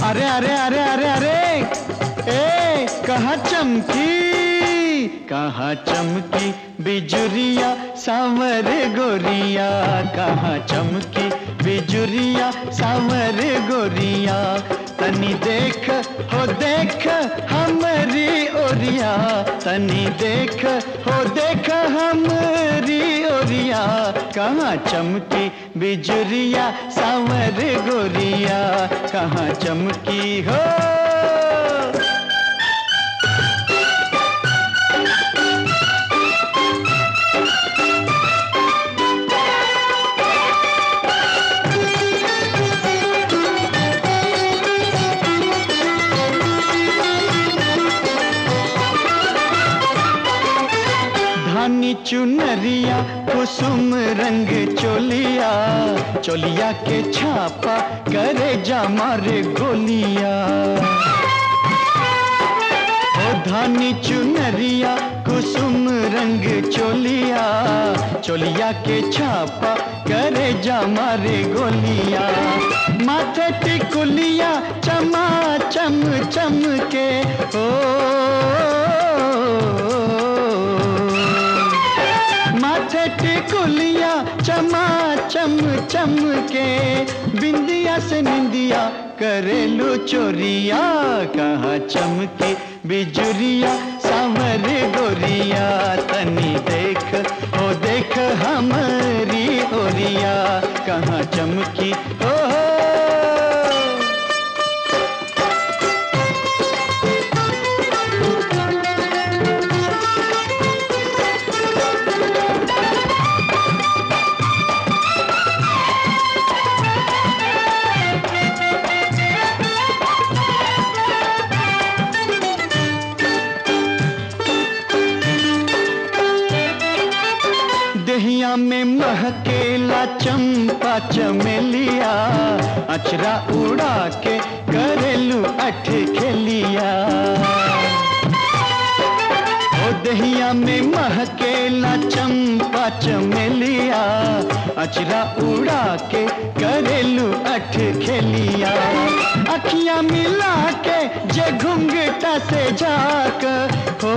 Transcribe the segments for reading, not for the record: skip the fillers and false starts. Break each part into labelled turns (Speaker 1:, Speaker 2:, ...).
Speaker 1: अरे अरे अरे अरे अरे ए कहाँ चमकी, कहाँ चमकी बिजुरिया सांवर गोरिया, कहाँ चमकी बिजुरिया सांवर गोरिया। तनी देख हो देख हमरी ओरिया, तनी देख हो देख हमरी ओरिया। कहाँ चमकी बिजुरिया सांवर गोरिया, कहाँ चमकी हो। धानी चुनरिया कुसुम रंग चोलिया, चोलिया के छापा करे जा मारे गोलिया। ओ धानी चुनरिया कुसुम रंग चोलिया, चोलिया के छापा करे जा मारे गोलिया। माथे टिकुलिया चमा चम चम के ओ माथे टिकुलिया चमा चम चम के, बिंदिया से निंदिया करेलू चोरिया। कहाँ चमकी बिजुरिया सांवर गोरिया, तनी देख ओ देख हमारी ओरिया। कहाँ चमकी ओ दहिया में महकेला चंपा चमेलिया, अचरा उड़ा के करेलू अठ खेलिया। ओ दहिया में महकेला चंपा चमेलिया, अचरा उड़ा के करेलू अठ खेलिया। अखियां मिला के जे घुंघटा से झाक हो,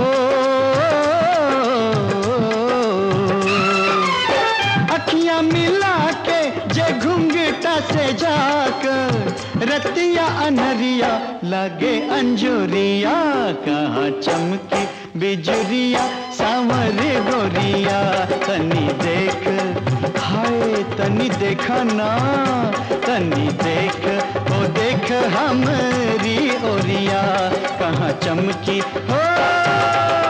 Speaker 1: अखियां मिला के जे घुंघटा से झाक, रतिया अनहरिया लगे अंजोरिया। कहाँ चमकी बिजुरिया सांवर गोरिया, तनी देख हाय तनी देखा ना, तनी देख ओ देख हमरी ओरिया। कहाँ चमकी हो।